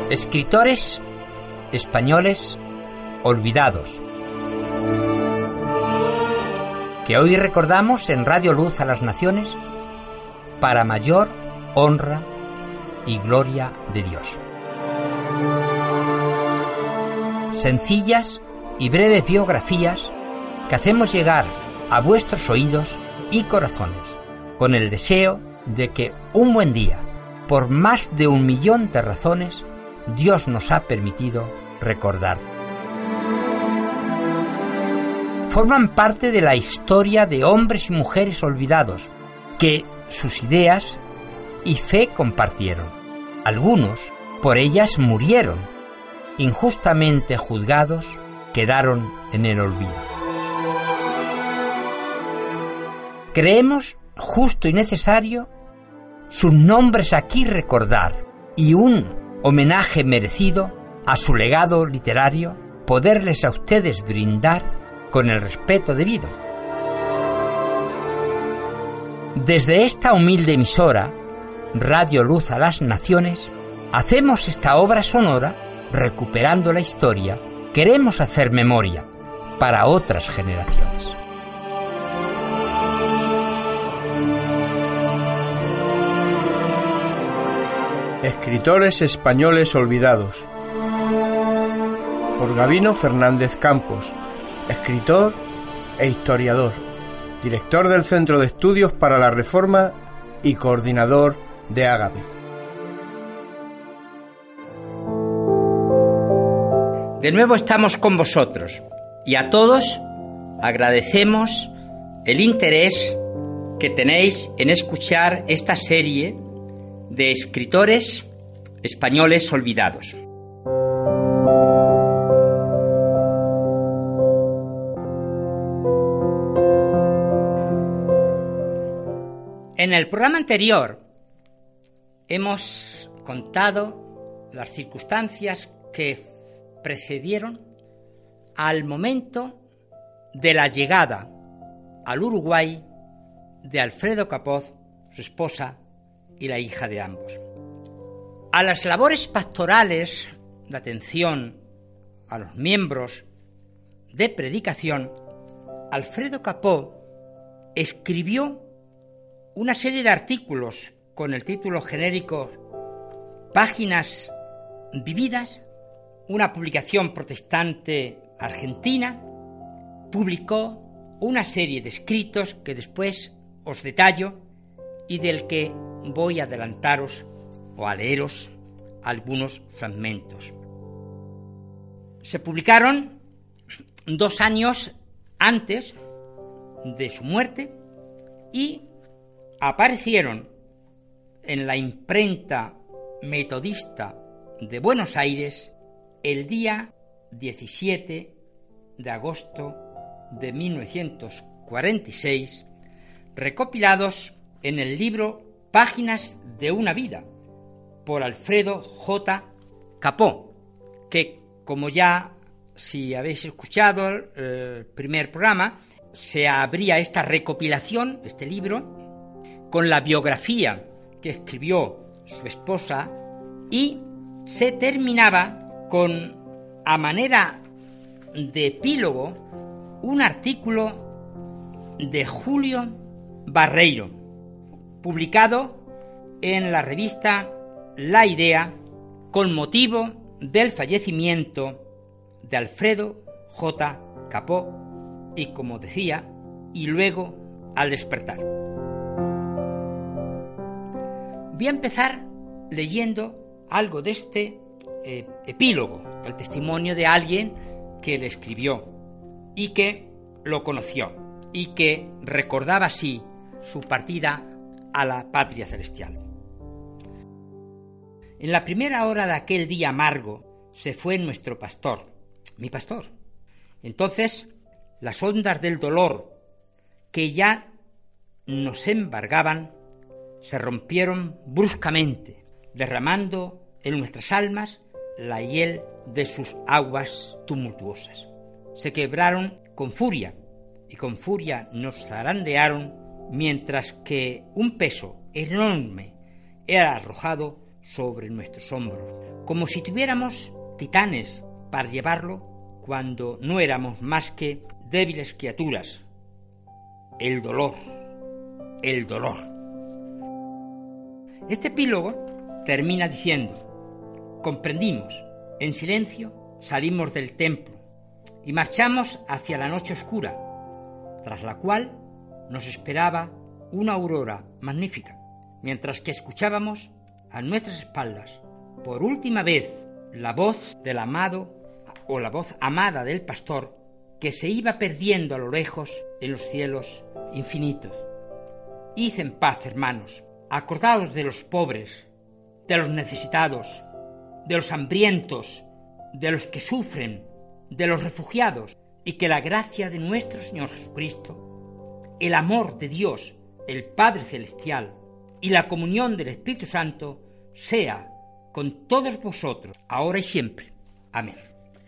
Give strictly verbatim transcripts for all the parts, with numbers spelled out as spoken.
Escritores españoles olvidados, que hoy recordamos en Radio Luz a las Naciones para mayor honra y gloria de Dios. Sencillas y breves biografías que hacemos llegar a vuestros oídos y corazones, con el deseo de que un buen día, por más de un millón de razones, Dios nos ha permitido recordar. Forman parte de la historia de hombres y mujeres olvidados que sus ideas y fe compartieron. Algunos por ellas murieron, injustamente juzgados, quedaron en el olvido. Creemos justo y necesario sus nombres aquí recordar y un homenaje merecido a su legado literario poderles a ustedes brindar con el respeto debido. Desde esta humilde emisora, Radio Luz a las Naciones, hacemos esta obra sonora recuperando la historia. Queremos hacer memoria para otras generaciones. Escritores españoles olvidados, por Gabino Fernández Campos, escritor e historiador, director del Centro de Estudios para la Reforma y coordinador de Ágape. De nuevo estamos con vosotros y a todos agradecemos el interés que tenéis en escuchar esta serie de escritores españoles olvidados. En el programa anterior hemos contado las circunstancias que precedieron al momento de la llegada al Uruguay de Alfredo Capó, su esposa y la hija de ambos. A las labores pastorales de atención a los miembros de predicación, Alfredo Capó escribió una serie de artículos con el título genérico Páginas Vividas, una publicación protestante argentina. Publicó una serie de escritos que después os detallo y del que voy a adelantaros o a leeros algunos fragmentos. Se publicaron dos años antes de su muerte y aparecieron en la imprenta metodista de Buenos Aires el día diecisiete de agosto de mil novecientos cuarenta y seis, recopilados en el libro Páginas de una vida, por Alfredo J. Capó, que, como ya si habéis escuchado el eh, primer programa, se abría esta recopilación, este libro, con la biografía que escribió su esposa y se terminaba con, a manera de epílogo, un artículo de Julio Barreiro, publicado en la revista La Idea con motivo del fallecimiento de Alfredo J. Capó y, como decía, y luego al despertar. Voy a empezar leyendo algo de este eh, epílogo, el testimonio de alguien que le escribió y que lo conoció y que recordaba así su partida a la patria celestial. En la primera hora de aquel día amargo se fue nuestro pastor, mi pastor. Entonces las ondas del dolor que ya nos embargaban se rompieron bruscamente, derramando en nuestras almas la hiel de sus aguas tumultuosas. Se quebraron con furia y con furia nos zarandearon, mientras que un peso enorme era arrojado sobre nuestros hombros, como si tuviéramos titanes para llevarlo cuando no éramos más que débiles criaturas. El dolor, el dolor. Este epílogo termina diciendo: comprendimos, en silencio salimos del templo y marchamos hacia la noche oscura, tras la cual nos esperaba una aurora magnífica, mientras que escuchábamos a nuestras espaldas por última vez la voz del amado o la voz amada del pastor que se iba perdiendo a lo lejos en los cielos infinitos. Id en paz, hermanos, acordaos de los pobres, de los necesitados, de los hambrientos, de los que sufren, de los refugiados, y que la gracia de nuestro Señor Jesucristo, el amor de Dios, el Padre Celestial, y la comunión del Espíritu Santo sea con todos vosotros, ahora y siempre. Amén.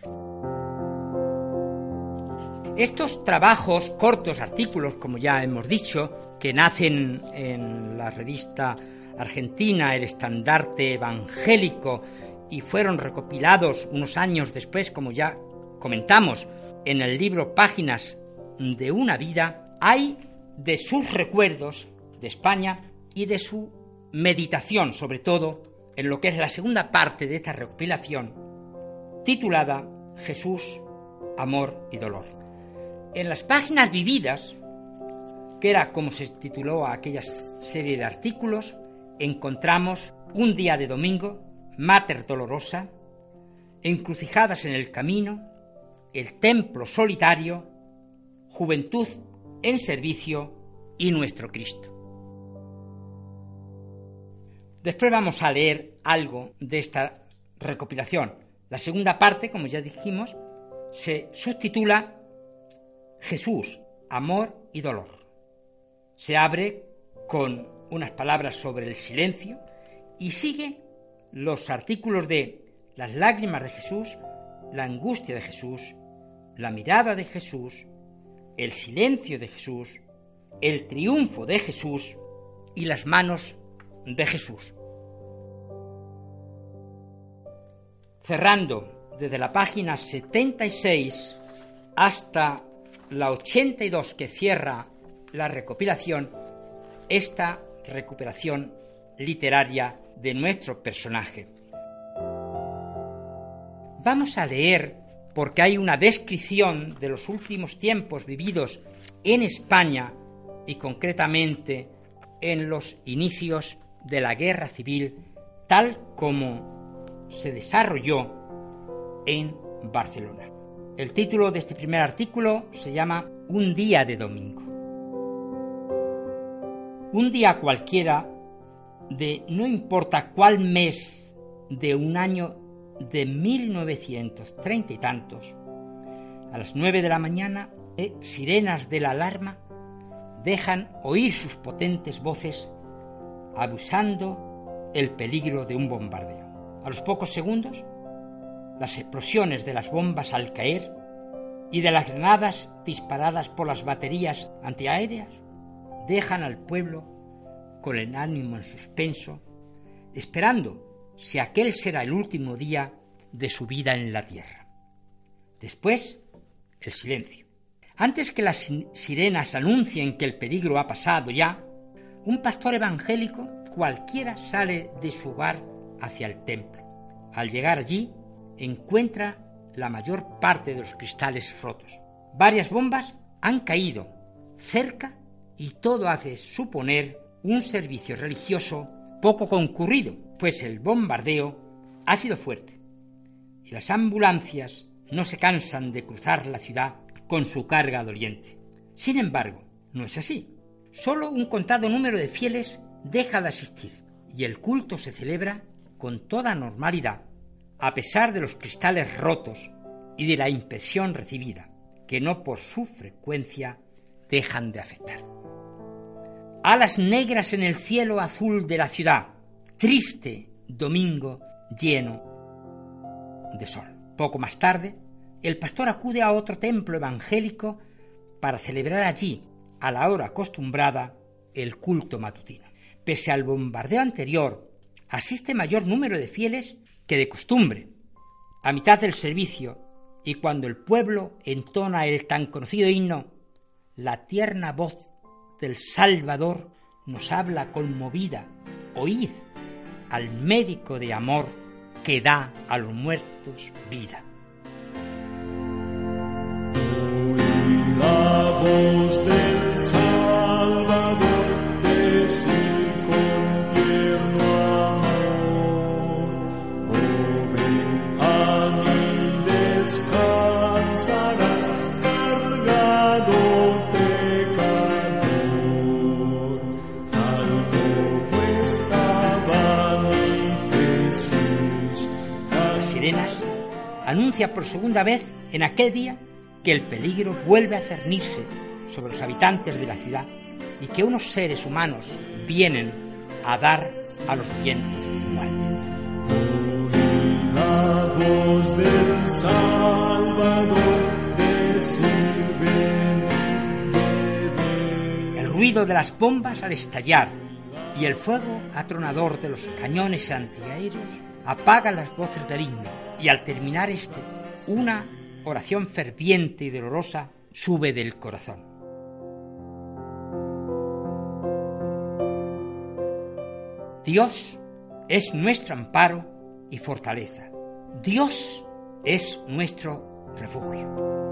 Estos trabajos, cortos artículos, como ya hemos dicho, que nacen en la revista argentina El Estandarte Evangélico y fueron recopilados unos años después, como ya comentamos, en el libro Páginas de una vida, hay de sus recuerdos de España y de su meditación, sobre todo en lo que es la segunda parte de esta recopilación, titulada Jesús, Amor y Dolor. En las páginas vividas, que era como se tituló aquella serie de artículos, encontramos Un día de domingo, Mater Dolorosa, Encrucijadas en el camino, El templo solitario, Juventud en servicio y Nuestro Cristo. Después vamos a leer algo de esta recopilación. La segunda parte, como ya dijimos, se subtitula Jesús, Amor y Dolor. Se abre con unas palabras sobre el silencio y sigue los artículos de las lágrimas de Jesús, la angustia de Jesús, la mirada de Jesús, el silencio de Jesús, el triunfo de Jesús y las manos de Jesús. Cerrando desde la página setenta y seis hasta la ochenta y dos que cierra la recopilación, esta recuperación literaria de nuestro personaje. Vamos a leer, porque hay una descripción de los últimos tiempos vividos en España y concretamente en los inicios de la Guerra Civil, tal como se desarrolló en Barcelona. El título de este primer artículo se llama Un día de domingo. Un día cualquiera de no importa cuál mes de un año de mil novecientos treinta y tantos, a las nueve de la mañana, eh, sirenas de la alarma dejan oír sus potentes voces, avisando el peligro de un bombardeo. A los pocos segundos, las explosiones de las bombas al caer y de las granadas disparadas por las baterías antiaéreas dejan al pueblo con el ánimo en suspenso, esperando si aquel será el último día de su vida en la tierra. Después, el silencio. Antes que las sirenas anuncien que el peligro ha pasado ya, un pastor evangélico cualquiera sale de su hogar hacia el templo. Al llegar allí, encuentra la mayor parte de los cristales rotos. Varias bombas han caído cerca y todo hace suponer un servicio religioso poco concurrido, pues el bombardeo ha sido fuerte y las ambulancias no se cansan de cruzar la ciudad con su carga doliente. Sin embargo, no es así. Solo un contado número de fieles deja de asistir y el culto se celebra con toda normalidad, a pesar de los cristales rotos y de la impresión recibida, que no por su frecuencia dejan de afectar. Alas negras en el cielo azul de la ciudad, triste domingo lleno de sol. Poco más tarde, el pastor acude a otro templo evangélico para celebrar allí, a la hora acostumbrada, el culto matutino. Pese al bombardeo anterior asiste mayor número de fieles que de costumbre. A mitad del servicio, y cuando el pueblo entona el tan conocido himno, la tierna voz del Salvador nos habla conmovida: oíd al médico de amor que da a los muertos vida. Oíd la voz del Salvador, decir con tierno amor: oh, ven a mí, descansarás, cargado pecador, tal como estaba mi Jesús. Las sirenas anuncia por segunda vez en aquel día que el peligro vuelve a cernirse sobre los habitantes de la ciudad y que unos seres humanos vienen a dar a los vientos muerte. Oí la voz del Salvador, decir venid, bebed. El ruido de las bombas al estallar y el fuego atronador de los cañones antiaéreos apagan las voces del himno, y al terminar este, una oración ferviente y dolorosa sube del corazón. Dios es nuestro amparo y fortaleza. Dios es nuestro refugio.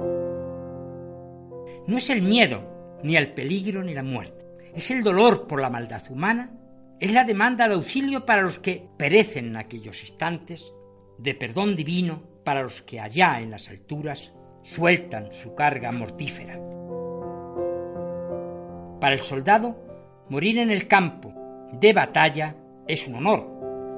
No es el miedo, ni el peligro, ni la muerte. Es el dolor por la maldad humana. Es la demanda de auxilio para los que perecen en aquellos instantes, de perdón divino para los que allá en las alturas sueltan su carga mortífera. Para el soldado, morir en el campo de batalla es un honor.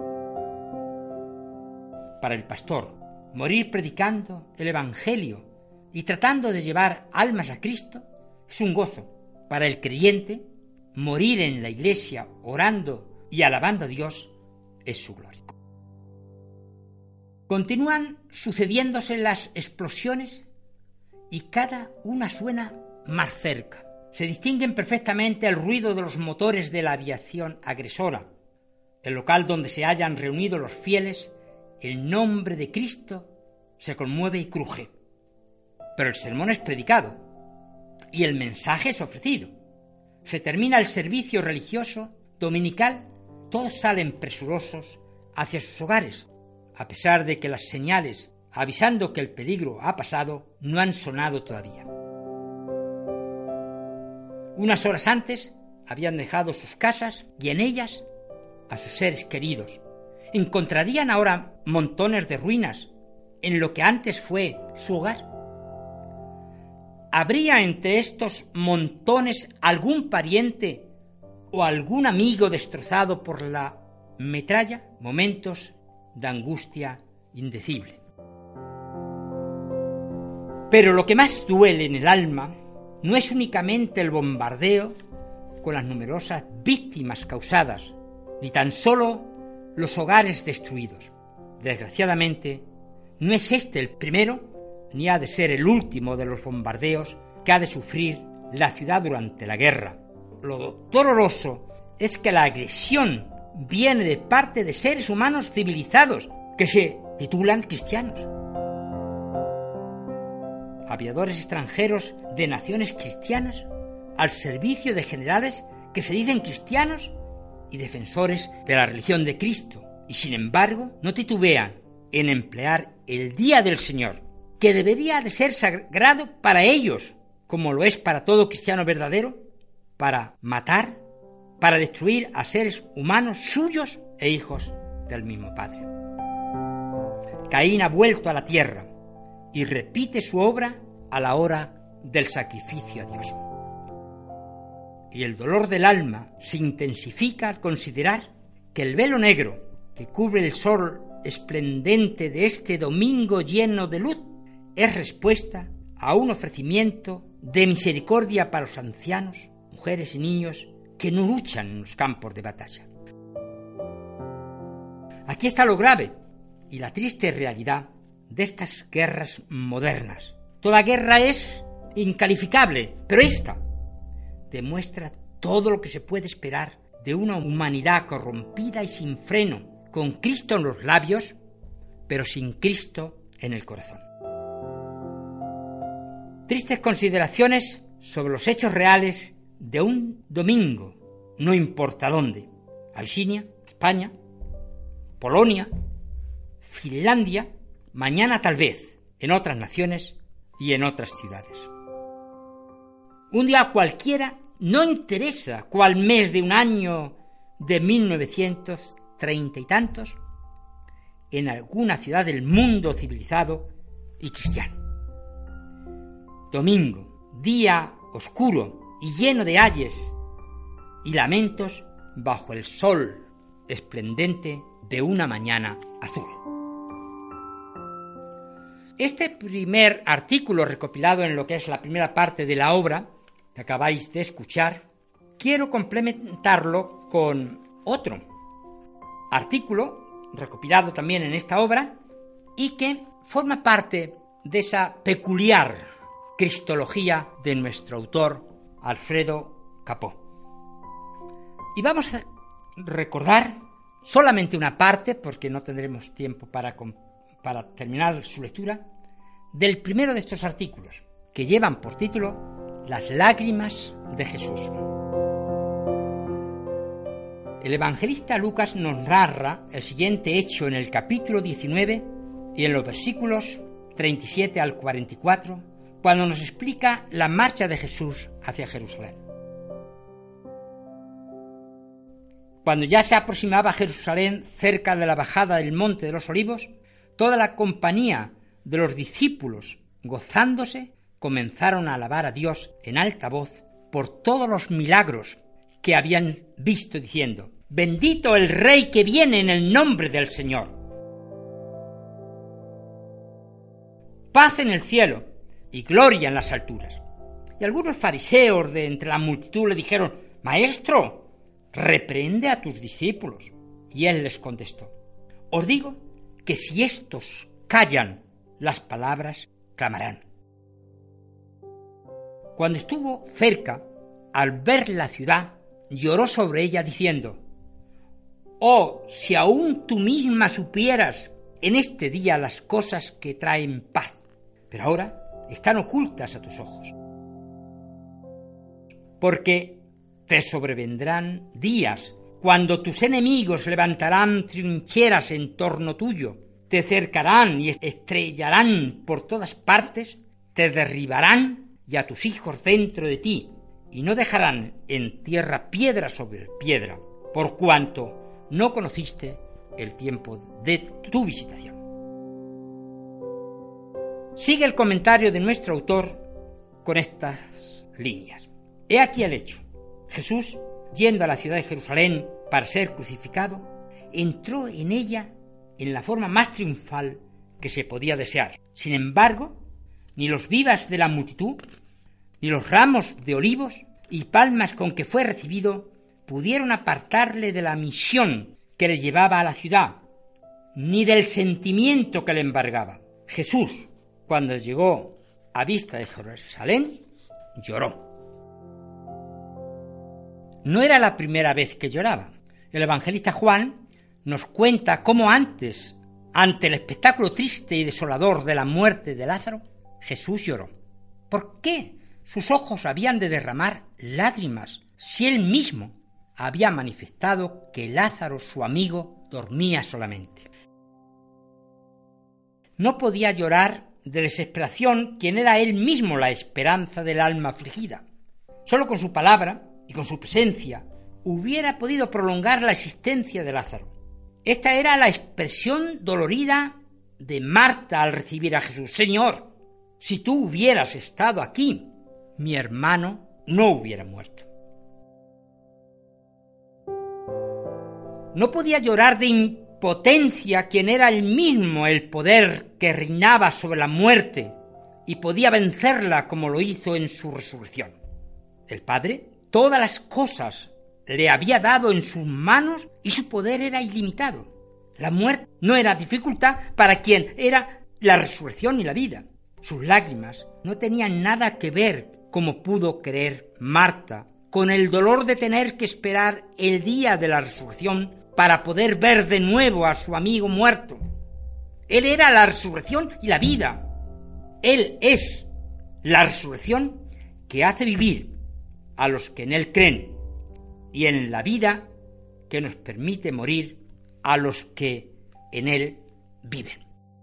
Para el pastor, morir predicando el Evangelio y tratando de llevar almas a Cristo es un gozo. Para el creyente, morir en la iglesia orando y alabando a Dios es su gloria. Continúan sucediéndose las explosiones y cada una suena más cerca. Se distinguen perfectamente el ruido de los motores de la aviación agresora. El local donde se hayan reunido los fieles, el nombre de Cristo se conmueve y cruje. Pero el sermón es predicado y el mensaje es ofrecido. Se termina el servicio religioso dominical, todos salen presurosos hacia sus hogares, a pesar de que las señales avisando que el peligro ha pasado no han sonado todavía. Unas horas antes habían dejado sus casas y en ellas a sus seres queridos. Encontrarían ahora montones de ruinas en lo que antes fue su hogar. ¿Habría entre estos montones algún pariente o algún amigo destrozado por la metralla? Momentos de angustia indecible. Pero lo que más duele en el alma no es únicamente el bombardeo con las numerosas víctimas causadas, ni tan solo los hogares destruidos. Desgraciadamente, no es este el primero, ni ha de ser el último de los bombardeos que ha de sufrir la ciudad durante la guerra. Lo doloroso es que la agresión viene de parte de seres humanos civilizados que se titulan cristianos. Aviadores extranjeros de naciones cristianas al servicio de generales que se dicen cristianos y defensores de la religión de Cristo, y sin embargo no titubean en emplear el día del Señor, que debería de ser sagrado para ellos, como lo es para todo cristiano verdadero, para matar, para destruir a seres humanos suyos e hijos del mismo Padre. Caín ha vuelto a la tierra y repite su obra a la hora del sacrificio a Dios. Y el dolor del alma se intensifica al considerar que el velo negro que cubre el sol esplendente de este domingo lleno de luz es respuesta a un ofrecimiento de misericordia para los ancianos, mujeres y niños que no luchan en los campos de batalla. Aquí está lo grave y la triste realidad de estas guerras modernas. Toda guerra es incalificable, pero esta demuestra todo lo que se puede esperar de una humanidad corrompida y sin freno, con Cristo en los labios, pero sin Cristo en el corazón. Tristes consideraciones sobre los hechos reales de un domingo, no importa dónde: Abisinia, España, Polonia, Finlandia, mañana tal vez en otras naciones y en otras ciudades. Un día cualquiera, no interesa cuál mes de un año de mil novecientos treinta y tantos, en alguna ciudad del mundo civilizado y cristiano. Domingo, día oscuro y lleno de ayes y lamentos bajo el sol esplendente de una mañana azul. Este primer artículo recopilado en lo que es la primera parte de la obra que acabáis de escuchar, quiero complementarlo con otro artículo recopilado también en esta obra y que forma parte de esa peculiar cristología de nuestro autor Alfredo Capó. Y vamos a recordar solamente una parte, porque no tendremos tiempo para, para terminar su lectura, del primero de estos artículos, que llevan por título Las lágrimas de Jesús. El evangelista Lucas nos narra el siguiente hecho en el capítulo diecinueve y en los versículos treinta y siete al cuarenta y cuatro, cuando nos explica la marcha de Jesús hacia Jerusalén. Cuando ya se aproximaba a Jerusalén, cerca de la bajada del Monte de los Olivos, toda la compañía de los discípulos, gozándose, comenzaron a alabar a Dios en alta voz por todos los milagros que habían visto, diciendo: «Bendito el Rey que viene en el nombre del Señor. Paz en el cielo y gloria en las alturas». Y algunos fariseos de entre la multitud le dijeron: «Maestro, reprende a tus discípulos». Y él les contestó: «Os digo que si éstos callan, las palabras clamarán». Cuando estuvo cerca, al ver la ciudad, lloró sobre ella diciendo: «Oh, si aún tú misma supieras en este día las cosas que traen paz, pero ahora están ocultas a tus ojos. Porque te sobrevendrán días cuando tus enemigos levantarán trincheras en torno tuyo, te cercarán y estrellarán por todas partes, te derribarán y a tus hijos dentro de ti, y no dejarán en tierra piedra sobre piedra, por cuanto no conociste el tiempo de tu visitación». Sigue el comentario de nuestro autor con estas líneas. He aquí el hecho. Jesús, yendo a la ciudad de Jerusalén para ser crucificado, entró en ella en la forma más triunfal que se podía desear. Sin embargo, ni los vivas de la multitud, ni los ramos de olivos y palmas con que fue recibido pudieron apartarle de la misión que le llevaba a la ciudad, ni del sentimiento que le embargaba. Jesús, cuando llegó a vista de Jerusalén, lloró. No era la primera vez que lloraba. El evangelista Juan nos cuenta cómo antes, ante el espectáculo triste y desolador de la muerte de Lázaro, Jesús lloró. ¿Por qué sus ojos habían de derramar lágrimas si él mismo había manifestado que Lázaro, su amigo, dormía solamente? No podía llorar de desesperación quien era él mismo la esperanza del alma afligida. Solo con su palabra y con su presencia hubiera podido prolongar la existencia de Lázaro. Esta era la expresión dolorida de Marta al recibir a Jesús: «Señor, si tú hubieras estado aquí, mi hermano no hubiera muerto». No podía llorar de impotencia quien era el mismo el poder que reinaba sobre la muerte y podía vencerla como lo hizo en su resurrección. El Padre todas las cosas le había dado en sus manos y su poder era ilimitado. La muerte no era dificultad para quien era la resurrección y la vida. Sus lágrimas no tenían nada que ver, como pudo creer Marta, con el dolor de tener que esperar el día de la resurrección para poder ver de nuevo a su amigo muerto. Él era la resurrección y la vida. Él es la resurrección que hace vivir a los que en Él creen, y en la vida que nos permite morir a los que en Él viven.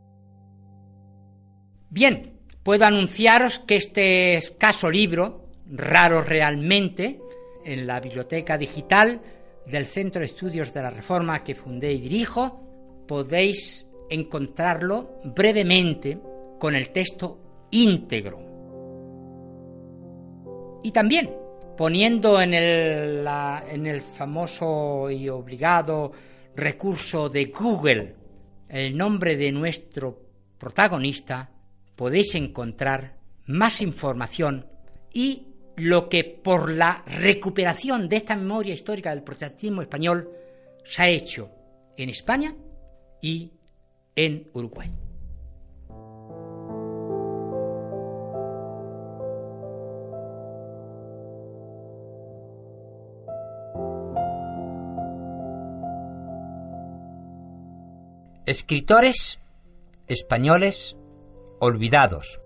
Bien, puedo anunciaros que este escaso libro, raro realmente, en la biblioteca digital del Centro de Estudios de la Reforma que fundé y dirijo, podéis encontrarlo brevemente con el texto íntegro. Y también poniendo en el, la, en el famoso y obligado recurso de Google el nombre de nuestro protagonista, podéis encontrar más información y lo que por la recuperación de esta memoria histórica del protestantismo español se ha hecho en España y en Uruguay. Escritores españoles olvidados.